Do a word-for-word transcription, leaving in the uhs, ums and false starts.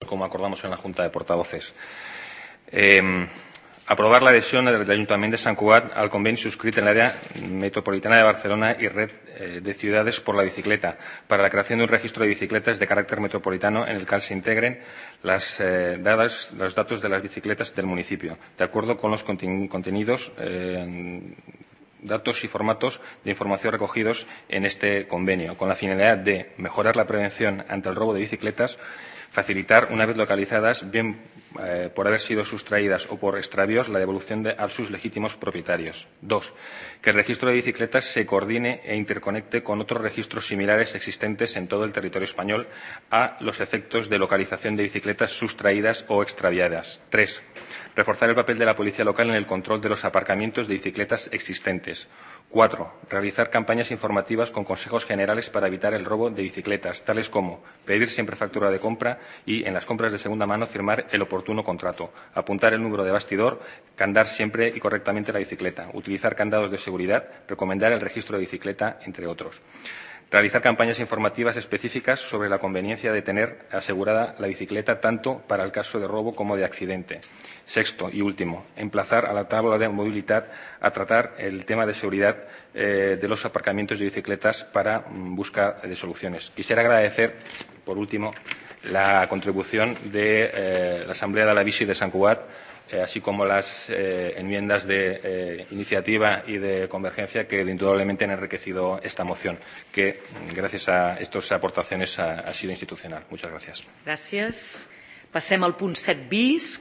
como acordamos en la Junta de Portavoces. Eh, aprovar la adhesión del Ayuntamiento de Sant Cugat al convenio suscrito en el área metropolitana de Barcelona y red eh, de ciudades por la bicicleta para la creación de un registro de bicicletas de carácter metropolitano en el cual se integren las, eh, dadas, los datos de las bicicletas del municipio, de acuerdo con los conten contenidos, eh, datos y formatos de información recogidos en este convenio, con la finalidad de mejorar la prevención ante el robo de bicicletas, facilitar, una vez localizadas, bien eh, por haber sido sustraídas o por extravíos, la devolución de, a sus legítimos propietarios. Dos, que el registro de bicicletas se coordine e interconecte con otros registros similares existentes en todo el territorio español a los efectos de localización de bicicletas sustraídas o extraviadas. Tres, reforzar el papel de la policía local en el control de los aparcamientos de bicicletas existentes. Cuatro, realizar campañas informativas con consejos generales para evitar el robo de bicicletas, tales como pedir siempre factura de compra y, en las compras de segunda mano, firmar el oportuno contrato, apuntar el número de bastidor, candar siempre y correctamente la bicicleta, utilizar candados de seguridad, recomendar el registro de bicicleta, entre otros. Realizar campañas informativas específicas sobre la conveniencia de tener asegurada la bicicleta tanto para el caso de robo como de accidente. Sexto y último, emplazar a la tabla de movilidad a tratar el tema de seguridad eh, de los aparcamientos de bicicletas para mm, buscar de soluciones. Quisiera agradecer, por último, la contribución de eh, la Asamblea de la Bici de Sant Cugat, Eh, así como las eh, enmiendas de eh, iniciativa y de convergencia que indudablemente han enriquecido esta moción, que gracias a estas aportaciones ha, ha sido institucional. Muchas gracias. Gràcies. Passem al punt set bis.